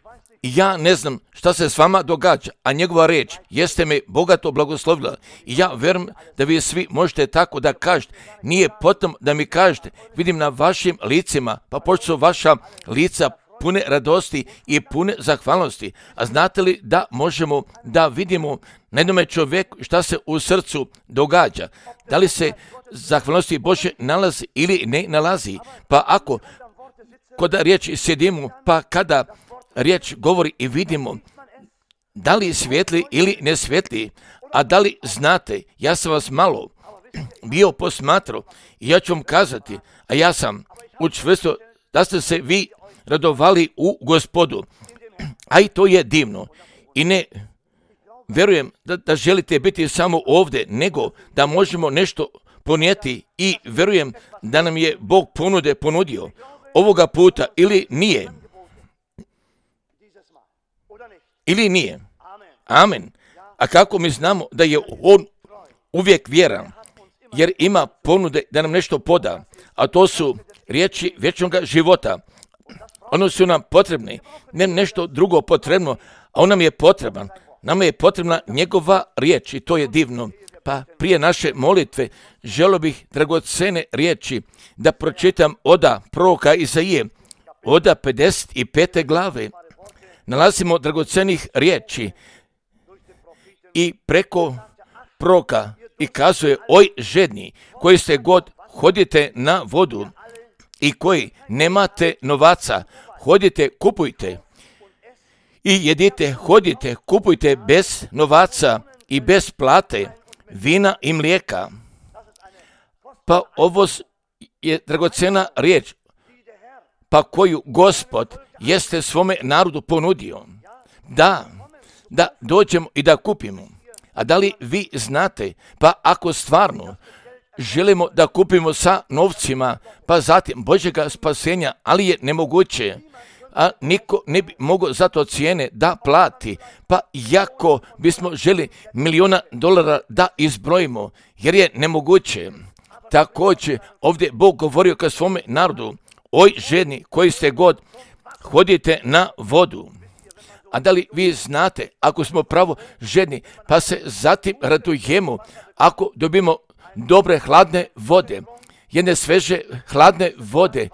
Ja ne znam šta se s vama događa, a njegova riječ jeste me bogato blagoslovila. I ja verujem da vi svi možete tako da kažete. Nije potom da mi kažete, vidim na vašim licima, pa pošto su vaša lica pune radosti i pune zahvalnosti. A znate li da možemo da vidimo na jednome čovjeku šta se u srcu događa? Da li se zahvalnosti Bože nalazi ili ne nalazi? Pa ako kod riječi sjedimo, pa kada riječ govori i vidimo, da li svijetli ili ne svijetli, a da li znate, ja sam vas malo bio posmatrao i ja ću vam kazati, a ja sam učvrstio da ste se vi radovali u Gospodu, a i to je divno. I ne vjerujem da želite biti samo ovdje, nego da možemo nešto ponijeti i vjerujem da nam je Bog ponudio ovoga puta ili nije. Ili nije. Amen. A kako mi znamo da je on uvijek vjeran, jer ima ponude da nam nešto poda, a to su riječi vječnog života. Ono su nam potrebne, ne nešto drugo potrebno, a on nam je potreban. Nama je potrebna njegova riječ i to je divno. Pa prije naše molitve želio bih dragocene riječi da pročitam oda proroka Izaije, oda 55. glave. Nalazimo dragocenih riječi i preko proroka i kazuje, oj žedni koji ste god hodite na vodu i koji nemate novaca, hodite, kupujte i jedite, hodite, kupujte bez novaca i bez plate, vina i mlijeka. Pa ovo je dragocena riječ, pa koju Gospod jeste svome narodu ponudio. Da dođemo i da kupimo. A da li vi znate, pa ako stvarno želimo da kupimo sa novcima, pa zatim Božjega spasenja, ali je nemoguće, a niko ne bi mogao za to cijene da plati, pa jako bismo želi $1.000.000 da izbrojimo, jer je nemoguće. Također ovdje Bog govorio ka svome narodu, oj žedni koji ste god hodite na vodu. A da li vi znate, ako smo pravo žedni, pa se zatim radujemo ako dobimo dobre hladne vode, jedne sveže hladne vode,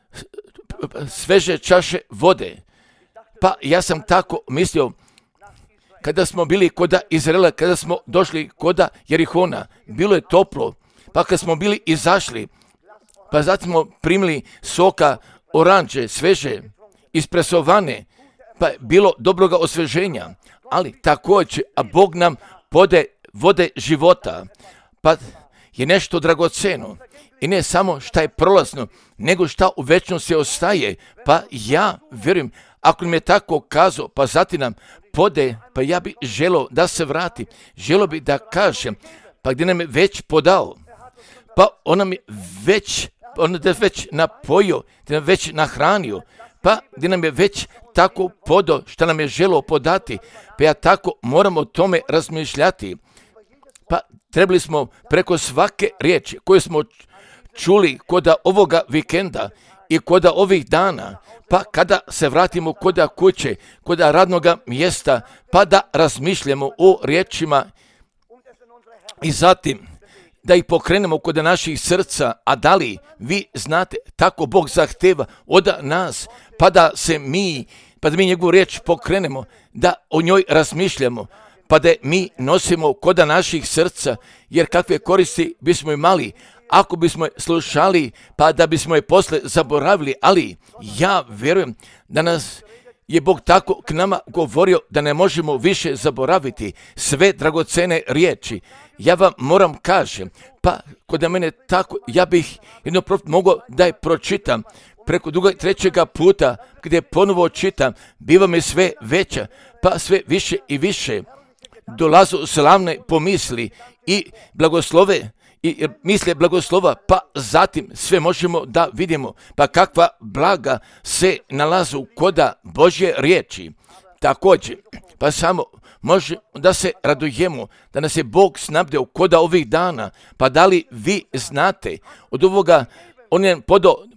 sveže čaše vode. Pa ja sam tako mislio, kada smo bili koda Izraela, kada smo došli koda Jerihona, bilo je toplo, pa kad smo bili izašli, pa zatim smo primili soka oranđe, sveže, ispresovane, pa je bilo dobroga osveženja, ali također, a Bog nam pode vode života, pa je nešto dragoceno i ne samo šta je prolazno, nego šta u večnosti ostaje, pa ja vjerujem, ako mi je tako kazao, pa zatim nam pode, pa ja bi želio da se vrati, želio bi da kažem, pa gdje nam je već podao, pa on nam je već napojio, gdje nam je već nahranio, pa gdje nam je već tako podao što nam je želio podati, pa ja tako moramo o tome razmišljati. Pa trebali smo preko svake riječi koje smo čuli koda ovoga vikenda i koda ovih dana, pa kada se vratimo koda kuće, koda radnoga mjesta, pa da razmišljamo o riječima i zatim da ih pokrenemo kod naših srca, a da li vi znate, tako Bog zahteva od nas, pa da mi njegovu riječ pokrenemo, da o njoj razmišljamo, pa da mi nosimo koda naših srca, jer kakve koristi bismo imali ako bismo je slušali, pa da bismo je posle zaboravili, ali ja vjerujem da nas je Bog tako k nama govorio da ne možemo više zaboraviti sve dragocene riječi. Ja vam moram kažem, pa kod mene tako, ja bih jedno mogao da je pročitam preko trećega puta, gdje ponovo čitam, biva mi sve veća, pa sve više i više dolazu slavne pomisli i blagoslove, i misle blagoslova, pa zatim sve možemo da vidimo, pa kakva blaga se nalazu koda Božje riječi. Također, pa samo može da se radujemo, da nas je Bog snabdeo koda ovih dana, pa da li vi znate, od ovoga on je podao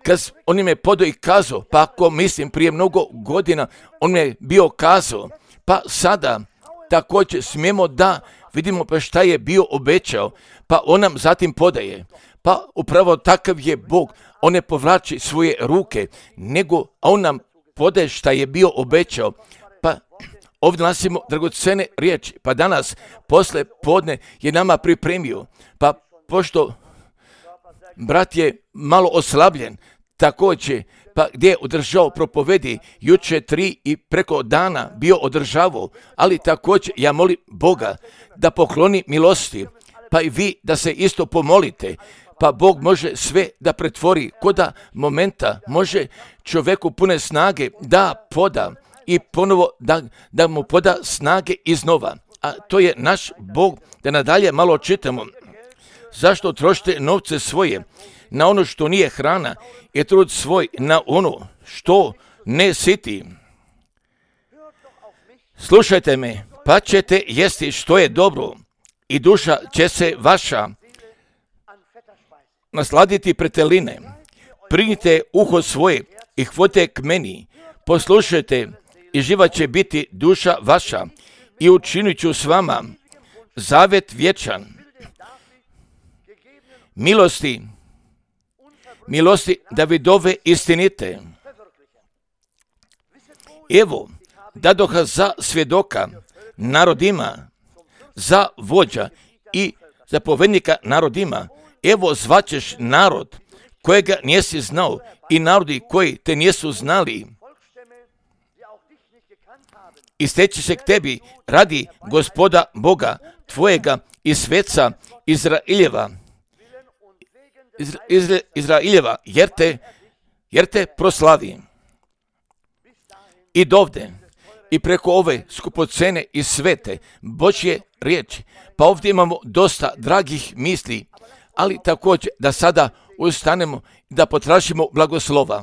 kad on im je podao i kazao, pa ako mislim prije mnogo godina, on mi je bio kazao, pa sada također smijemo da vidimo pa šta je bio obećao, pa on nam zatim podaje. Pa upravo takav je Bog, on ne povlači svoje ruke, nego on nam podaje šta je bio obećao. Pa ovdje nalazimo dragocjene riječi, pa danas posle podne je nama pripremio, pa pošto brat je malo oslabljen, također, pa gdje je održao propovedi, juče 3 i preko dana bio održavao, ali također ja molim Boga da pokloni milosti, pa i vi da se isto pomolite, pa Bog može sve da pretvori, koda momenta može čovjeku pune snage da poda i ponovo da mu poda snage iznova. A to je naš Bog, da nadalje malo čitamo. Zašto trošite novce svoje na ono što nije hrana i trud svoj na ono što ne siti? Slušajte me, pa ćete jesti što je dobro i duša će se vaša nasladiti preteline. Prignite uho svoje i hvodite k meni, poslušajte i živa će biti duša vaša i učinit ću s vama zavet vječan. Milosti Davidove istinite. Evo, dadoha za svjedoka narodima, za vođa i zapovednika narodima. Evo zvaćeš narod kojega nisi znao i narodi koji te nisu znali. I steći se k tebi radi Gospoda Boga tvojega i sveca Izraeljeva, jer te proslavi. I dovde, i preko ove skupocene i svete Božje riječi, pa ovdje imamo dosta dragih misli, ali također da sada ustanemo i da potražimo blagoslova.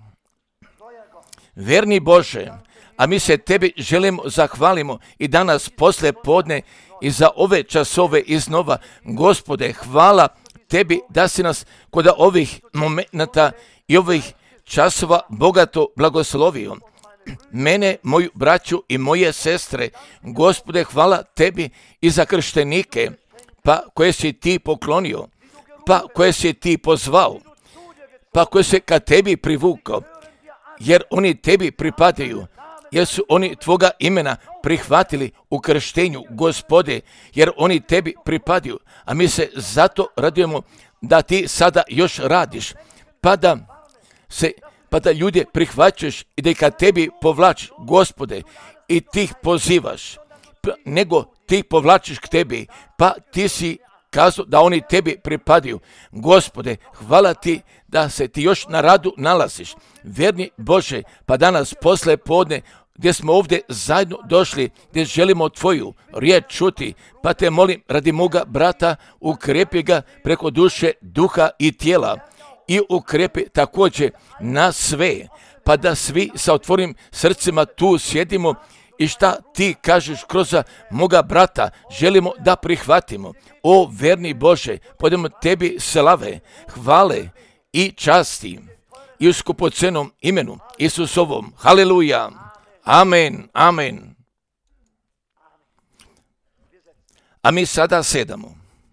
Verni Bože, a mi se tebi želimo zahvalimo i danas posle podne i za ove časove iznova. Gospode, hvala tebi da si nas kod ovih momenata i ovih časova bogato blagoslovio. Mene, moju braću i moje sestre, Gospode, hvala tebi i za krštenike, pa koje si ti poklonio, pa koje si ti pozvao, pa koje se ka tebi privukao, jer oni tebi pripadaju, jer su oni tvoga imena prihvatili u krštenju, Gospode, jer oni tebi pripadaju, a mi se zato radujemo da ti sada još radiš, pa da ljude prihvaćaš i da ih ka tebi povlačiš, Gospode, i ti ih pozivaš, nego ti ih povlačiš k tebi, pa ti si kazao da oni tebi pripadaju. Gospode, hvala ti da se ti još na radu nalaziš. Verni Bože, pa danas posle podne gdje smo ovdje zajedno došli, gdje želimo tvoju riječ čuti, pa te molim radi moga brata, ukrepi ga preko duše, duha i tijela i ukrepi također na sve, pa da svi sa otvorenim srcima tu sjedimo i šta ti kažeš kroz moga brata želimo da prihvatimo. O verni Bože, podajemo tebi slave, hvale i časti i u skupocenom imenu Isusovom. Haleluja. Amen, amen. A mi sada sedamo.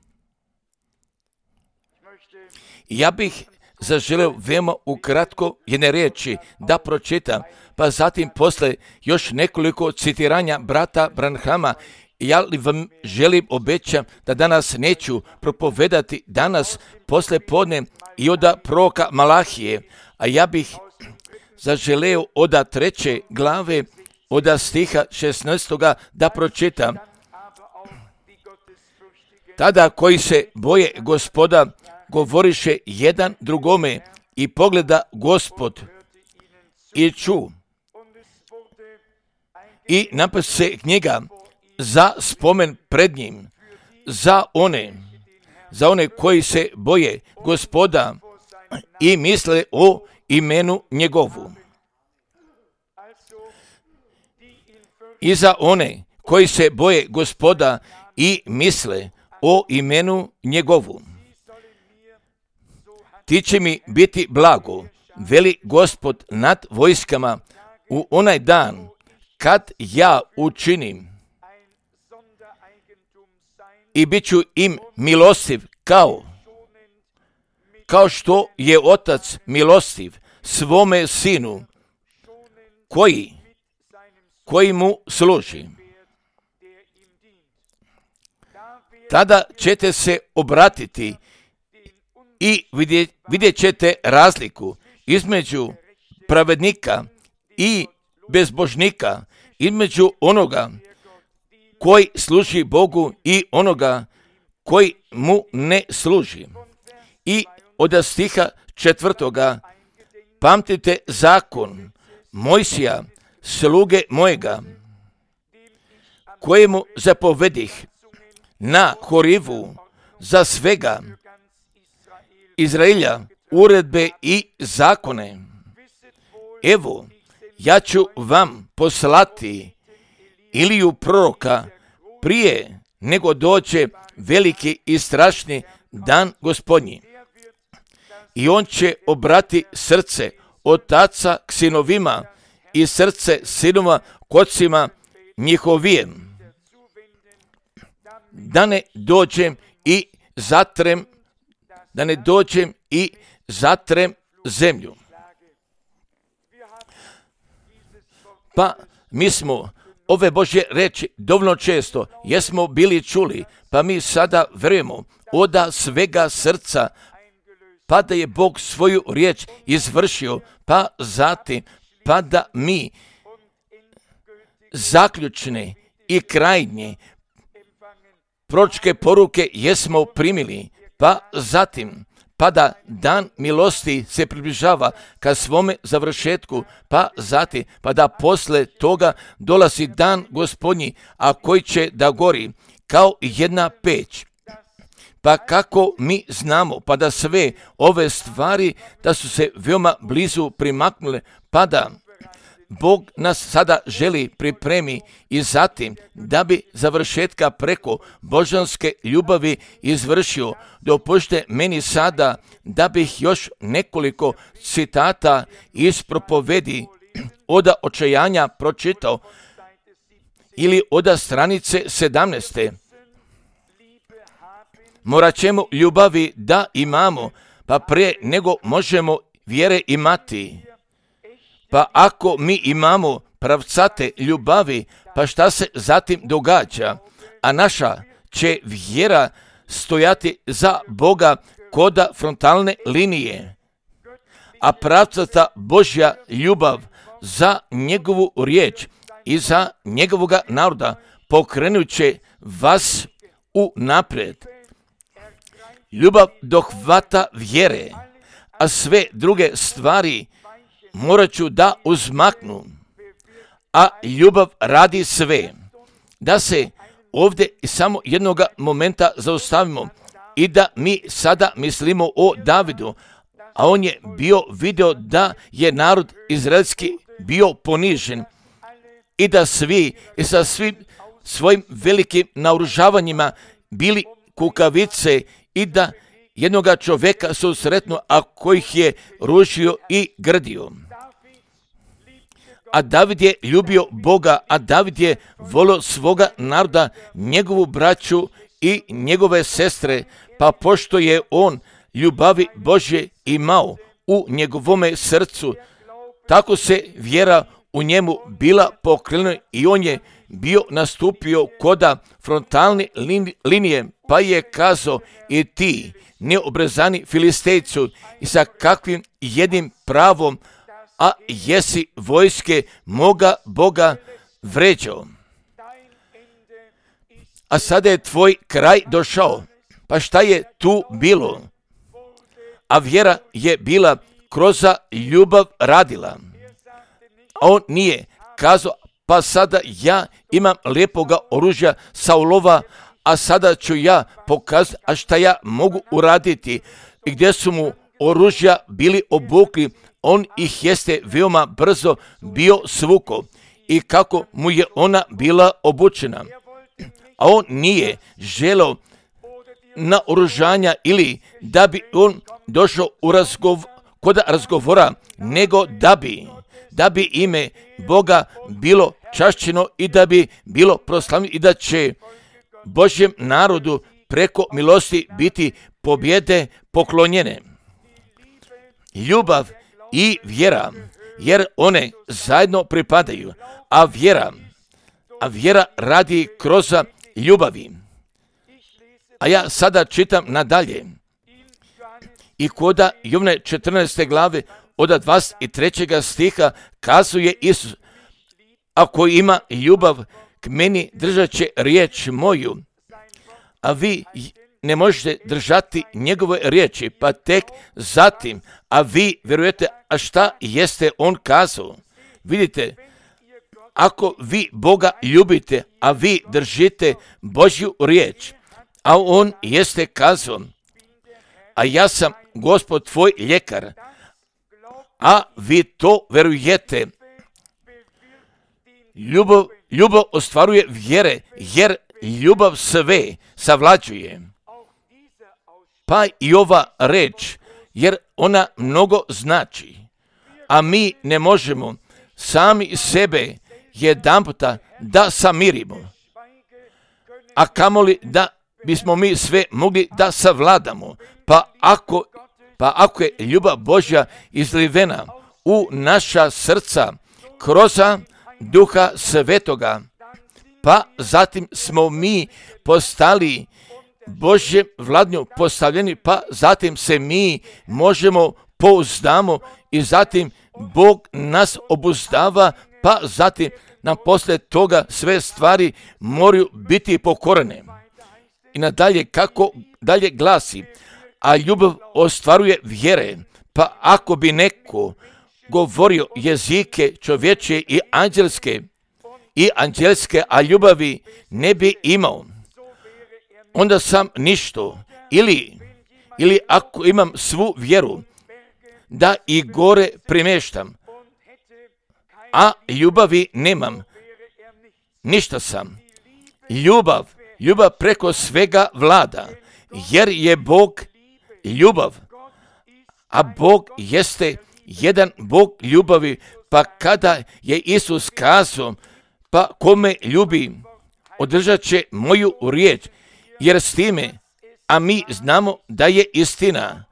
Ja bih zaželeo veoma ukratko jedne riječi da pročitam, pa zatim posle još nekoliko citiranja brata Branhama. Ja li vam želim, obećam da danas neću propovedati danas posle podne i od proroka Malahije, a ja bih zaželeo od 3. glave, od stiha 16. da pročitam. Tada koji se boje Gospoda govoriše jedan drugome i pogleda Gospod i ču i napise knjiga za spomen pred njim, za one koji se boje Gospoda i misle o imenu njegovu. I za one koji se boje Gospoda i misle o imenu njegovu. Ti će mi biti blago, veli Gospod nad vojskama, u onaj dan kad ja učinim i bit ću im milostiv kao što je otac milostiv svome sinu koji mu služi. Tada ćete se obratiti i vidjet ćete razliku između pravednika i bezbožnika, između onoga koji služi Bogu i onoga koji mu ne služi. I od stiha 4. pamtite zakon Mojsija, sluge mojega, kojemu zapovedih na Horivu za svega Izraelja uredbe i zakone. Evo, ja ću vam poslati Iliju proroka prije nego dođe veliki i strašni dan Gospodnji. I on će obrati srce otaca k sinovima i srce sinova k ocima njihovijem. Da ne dođem i zatrem zemlju. Pa mi smo ove Božje reči dovoljno često jesmo bili čuli, pa mi sada vjerujemo od svega srca, pa da je Bog svoju riječ izvršio, pa zatim, pa da mi zaključne i krajnje proročke poruke jesmo primili, pa zatim, pa da dan milosti se približava ka svome završetku, pa zatim, pa da posle toga dolazi dan Gospodnji, a koji će da gori kao jedna peć. Pa kako mi znamo, pa da sve ove stvari da su se veoma blizu primaknule, pa da Bog nas sada želi pripremi i zatim da bi završetka preko božanske ljubavi izvršio. Dopušte meni sada da bih još nekoliko citata iz propovedi od očajanja pročitao ili od stranice 17. Morat ćemo ljubavi da imamo, pa prije nego možemo vjere imati. Pa ako mi imamo pravcate ljubavi, pa šta se zatim događa? A naša će vjera stojati za Boga koda frontalne linije. A pravcata Božja ljubav za njegovu riječ i za njegovoga naroda pokrenut će vas u naprijed. Ljubav dohvata vjere, a sve druge stvari morat ću da uzmaknu, a ljubav radi sve. Da se ovdje samo jednoga momenta zaustavimo i da mi sada mislimo o Davidu, a on je vidio da je narod izraelski bio ponižen i da svi i sa svim svojim velikim naoružavanjima bili kukavice i da jednoga čovjeka susretnu, a kojih je rušio i grdio. A David je ljubio Boga, a David je volio svoga naroda, njegovu braću i njegove sestre, pa pošto je on ljubavi Božje imao u njegovome srcu, tako se vjera u njemu bila pokrenula i on je bio nastupio koda frontalne linije, pa je kazao: i ti, neobrezani Filistejcu, i sa kakvim jednim pravom, a jesi vojske moga Boga vređao. A sada je tvoj kraj došao. Pa šta je tu bilo? A vjera je bila kroz ljubav radila. A on nije kazao: pa sada ja imam lijepoga oružja Saulova, a sada ću ja pokazati, a šta ja mogu uraditi. I gdje su mu oružja bili obukli, on ih jeste veoma brzo bio svuko. I kako mu je ona bila obučena. A on nije želeo na oružanja ili da bi on došao u kod razgovora, nego da bi ime Boga bilo čašćeno i da bi bilo proslavljeno i da će Božjem narodu preko milosti biti pobjede poklonjene. Ljubav i vjera, jer one zajedno pripadaju, a vjera radi kroz ljubavi. A ja sada čitam nadalje. I koda Jovne 14. glave od 23. stiha kazuje Isus, ako ima ljubav k meni, držat će riječ moju, a vi ne možete držati njegove riječi, pa tek zatim, a vi vjerujete, a šta jeste on kazao? Vidite, ako vi Boga ljubite, a vi držite Božju riječ, a on jeste kazao, a ja sam Gospod tvoj ljekar, a vi to vjerujete. Ljubav ostvaruje vjere, jer ljubav sve savlađuje. Pa i ova reč, jer ona mnogo znači, a mi ne možemo sami sebe jedanputa da samirimo, a kamoli da bismo mi sve mogli da savladamo. Pa ako je ljubav Božja izlivena u naša srca kroz Duha Svetoga, pa zatim smo mi postali Božje vladnju postavljeni, pa zatim se mi možemo pouzdamo i zatim Bog nas obuzdava, pa zatim nam poslije toga sve stvari moraju biti pokorene. I nadalje, kako dalje glasi, a ljubav ostvaruje vjere, pa ako bi neko govorio jezike čovječje i anđelske, a ljubavi ne bi imao, onda sam ništo. Ili ako imam svu vjeru, da i gore primještam, a ljubavi nemam, ništa sam. Ljubav preko svega vlada, jer je Bog ljubav, a Bog jeste jedan Bog ljubavi, pa kada je Isus kazao, pa kome ljubi, održat će moju riječ, jer s time, a mi znamo da je istina,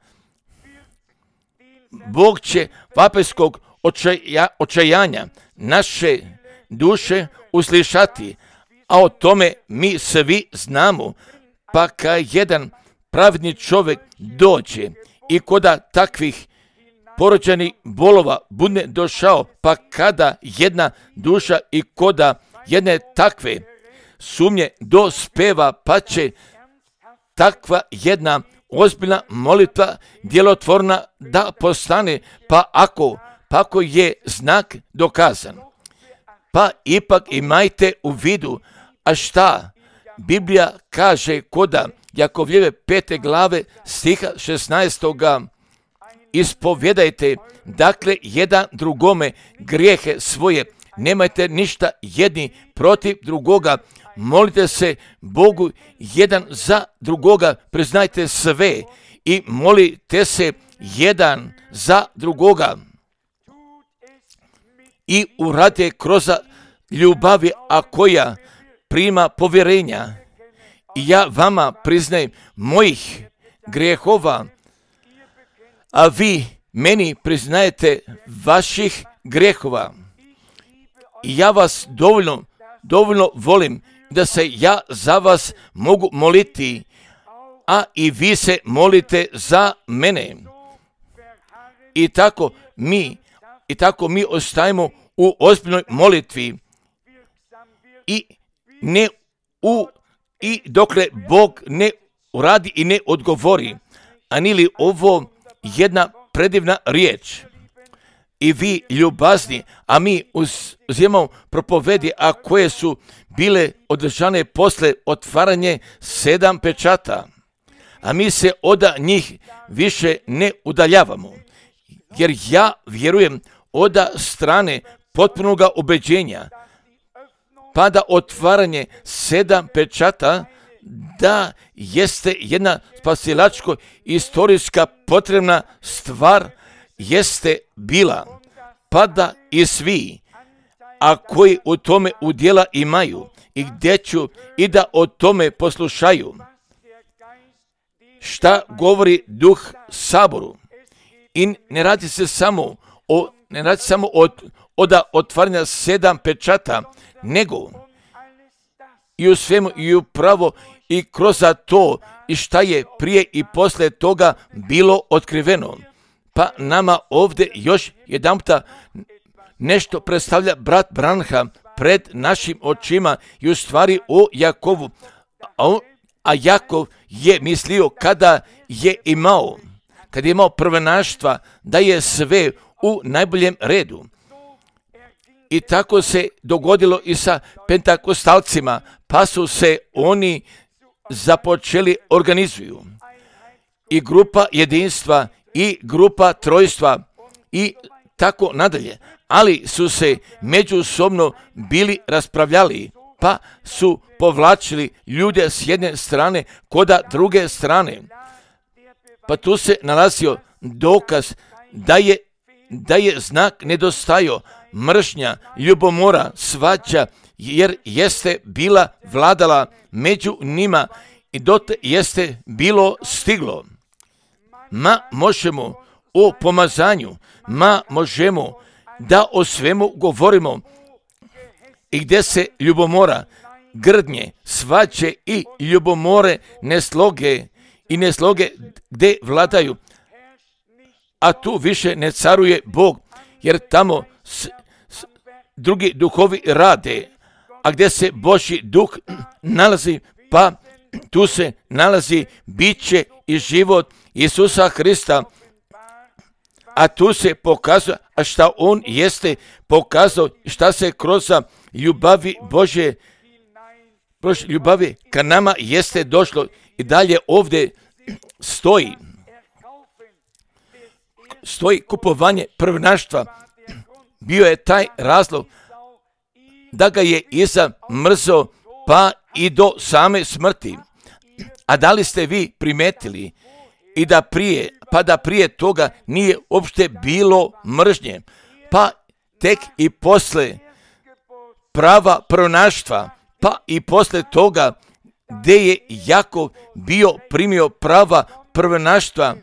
Bog će vapeskog očajanja naše duše uslišati, a o tome mi svi znamo, pa kad jedan pravedni čovjek dođe i koda takvih porođenih bolova bude došao, pa kada jedna duša i koda jedne takve sumnje dospeva, pa će takva jedna ozbiljna molitva djelotvorna da postane, pa ako je znak dokazan. Pa ipak imajte u vidu, a šta Biblija kaže koda Jakovljeve 5. glave stiha 16. Ispovjedajte, dakle, jedan drugome grijehe svoje, nemajte ništa jedni protiv drugoga, molite se Bogu jedan za drugoga, priznajte sve i molite se jedan za drugoga. I uradite kroz ljubavi, a koja prima povjerenja. I ja vama priznajem mojih grijehova, a vi meni priznajete vaših grijehova. I ja vas dovoljno volim da se ja za vas mogu moliti, a i vi se molite za mene. I tako mi ostajemo u ozbiljnoj molitvi i dokle Bog ne uradi i ne odgovori, a nili ovo jedna predivna riječ. I vi ljubazni, a mi uzimamo propovedi, a koje su bile održane posle otvaranje 7 pečata, a mi se od njih više ne udaljavamo, jer ja vjerujem od strane potpunoga ubeđenja, pa da otvaranje 7 pečata da jeste jedna spasilačko istorijska potrebna stvar, jeste bila, pa da i svi, a koji u tome udjela imaju, i gdje ću i da o tome poslušaju, šta govori Duh Saboru. I ne radi se samo od otvaranja 7 pečata, nego i u svemu i upravo i kroz to i šta je prije i poslije toga bilo otkriveno. Pa nama ovdje još jedanputa nešto predstavlja brat Branham pred našim očima i u stvari o Jakovu. A Jakov je mislio kada je imao prvenaštva da je sve u najboljem redu. I tako se dogodilo i sa pentakostalcima, pa su se oni započeli organizuju. I grupa jedinstva, i grupa trojstva, i tako nadalje. Ali su se međusobno bili raspravljali, pa su povlačili ljude s jedne strane koda druge strane. Pa tu se nalazio dokaz da je znak nedostajao, mržnja, ljubomora, svađa, jer jeste bila vladala među njima i dotle jeste bilo stiglo. Ma možemo o pomazanju, ma možemo da o svemu govorimo i gdje se ljubomora, grdnje, svađe i ljubomore nesloge gdje vladaju, a tu više ne caruje Bog, jer tamo drugi duhovi rade, a gdje se Božji duh nalazi, pa tu se nalazi biće i život Isusa Hrista, a tu se pokazuje, a šta on jeste pokazao, šta se kroz ljubavi Božje, ljubavi ka nama jeste došlo. I dalje ovdje stoji kupovanje prvenaštva. Bio je taj razlog da ga je Iza mrzao pa i do same smrti. A da li ste vi primetili i da prije toga nije uopšte bilo mržnje, pa tek i posle prava prvenaštva, pa i posle toga gdje je Jakov primio prava prvenaštva,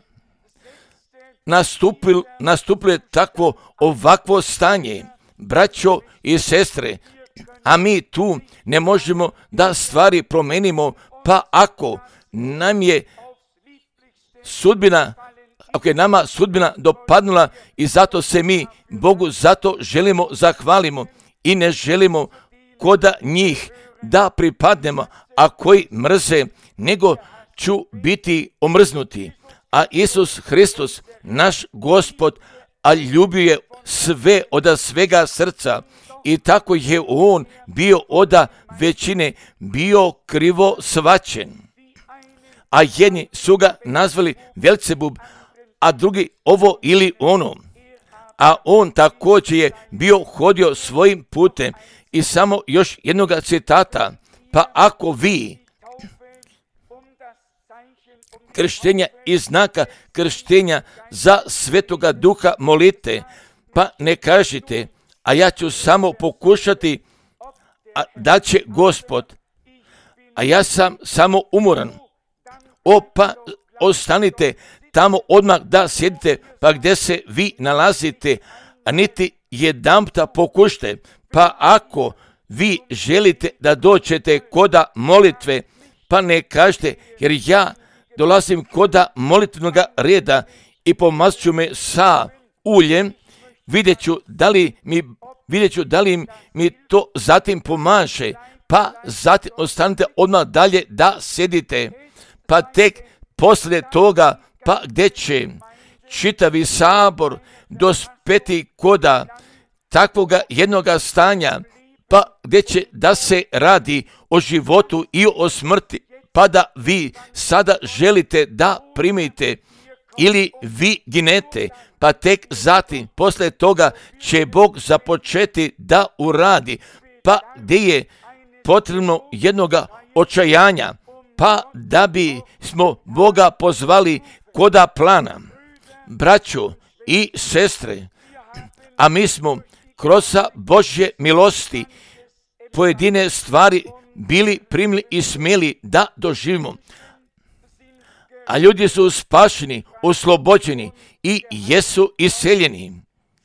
nastupilo je ovakvo stanje, braćo i sestre, a mi tu ne možemo da stvari promenimo, pa ako je nama sudbina dopadnula i zato se mi Bogu zato želimo zahvalimo i ne želimo koda njih da pripadnemo, a koji mrze, nego ću biti omrznuti. A Isus Hristos, naš Gospod, a ljubio je sve od svega srca i tako je on bio od većine bio krivo svaćen. A jedni su ga nazvali Belzebub, a drugi ovo ili ono. A on također je hodio svojim putem. I samo još jednoga citata, pa ako vi krštenja i znaka krštenja za Svetoga Duha molite, pa ne kažite, a ja ću samo pokušati, da će Gospod, a ja sam samo umoran. Pa ostanite tamo odmah da sjedite, pa gdje se vi nalazite, a niti jedanputa pokušajte. Pa ako vi želite da dođete koda molitve, pa ne kažete, jer ja dolazim koda molitvenog reda i pomazat ću me sa uljem, vidjet ću da li mi to zatim pomaže, pa zatim ostanite odmah dalje da sjedite, pa tek poslije toga, pa gdje će čitavi sabor dospeti koda takvoga jednoga stanja, pa gdje će da se radi o životu i o smrti, pa da vi sada želite da primite ili vi ginete, pa tek zatim, poslije toga će Bog započeti da uradi, pa gdje je potrebno jednoga očajanja, pa da bi smo Boga pozvali koda plana. Braćo i sestre, a mi smo kroz Božje milosti pojedine stvari bili primili i smjeli da doživimo. A ljudi su spašeni, oslobođeni i jesu iseljeni.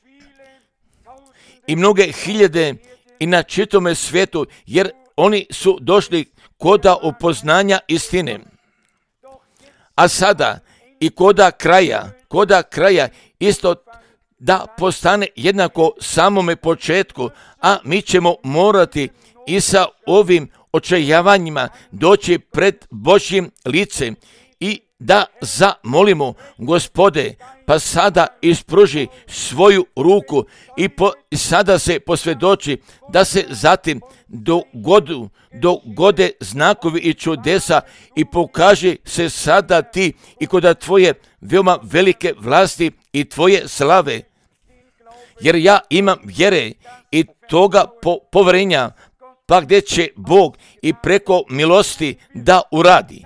I mnoge hiljade i na čitome svijetu, jer oni su došli koda upoznanja istine. A sada i koda kraja isto da postane jednako samome početku, a mi ćemo morati i sa ovim očajavanjima doći pred Božjim licem i da zamolimo Gospode, pa sada ispruži svoju ruku i sada se posvjedoči da se zatim dogode znakovi i čudesa i pokaži se sada ti i kod tvoje veoma velike vlasti i tvoje slave. Jer ja imam vjere i toga povjerenja, pa gdje će Bog i preko milosti da uradi.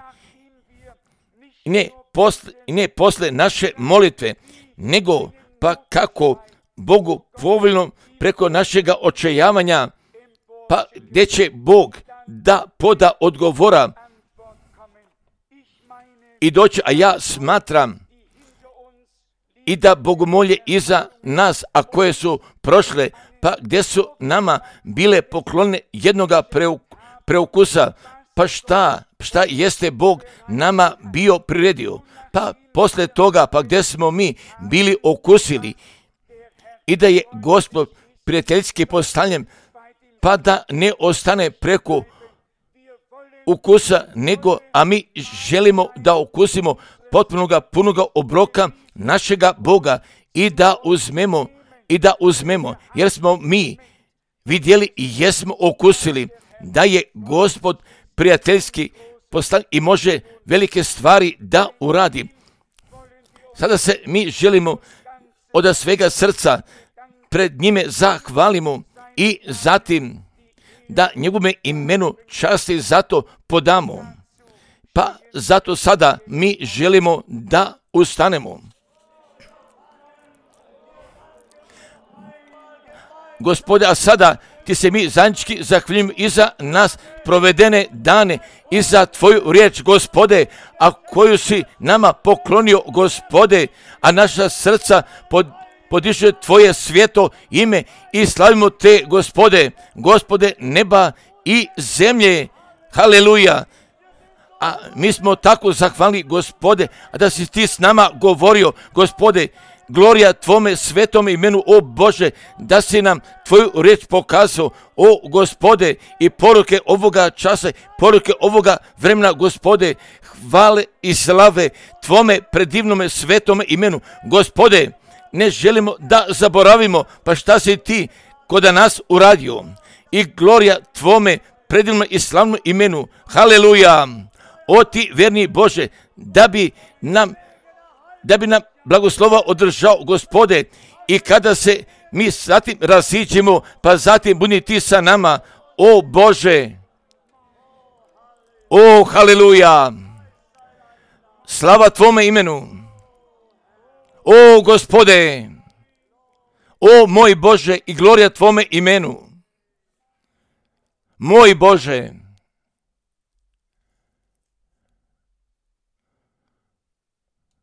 Ne posle naše molitve, nego pa kako Bogu povoljno preko našega očajavanja, pa gdje će Bog da poda odgovora i doći, a ja smatram i da bogomolje iza nas, a koje su prošle, pa gdje su nama bile poklonne jednoga preukusa, pa šta jeste Bog nama bio priredio, pa posle toga, pa gdje smo mi bili okusili i da je Gospod prijateljski postavljen, pa da ne ostane preko ukusa, nego, a mi želimo da okusimo potpunoga, punoga obroka našega Boga i da uzmemo, jer smo mi vidjeli i jesmo okusili da je Gospod prijateljski postavljen i može velike stvari da uradi. Sada se mi želimo od svega srca pred njime zahvalimo i zatim da njegove imenu časti zato podamo. Pa zato sada mi želimo da ustanemo. Gospode, a sada ti se mi zajednički zahvaljujemo i za nas provedene dane i za tvoju riječ, Gospode, a koju si nama poklonio, Gospode, a naša srca podiže tvoje svjeto ime i slavimo te, Gospode neba i zemlje. Haleluja. A mi smo tako zahvalni, Gospode, a da si ti s nama govorio, Gospode, glorija tvome svetom imenu, o Bože, da si nam tvoju riječ pokazao, o Gospode, i poruke ovoga časa, poruke ovoga vremena, Gospode, hvale i slave tvome predivnome svetome imenu. Gospode, ne želimo da zaboravimo, pa šta si ti kod nas uradio, i glorija tvome predivnome i slavnom imenu. Haleluja. O ti verni Bože, da bi nam blagoslova održao, Gospode, i kada se mi zatim raziđemo, pa zatim budi ti sa nama, o Bože. O, haleluja. Slava tvome imenu. O, Gospode. O, moj Bože, i glorija tvome imenu. Moj Bože.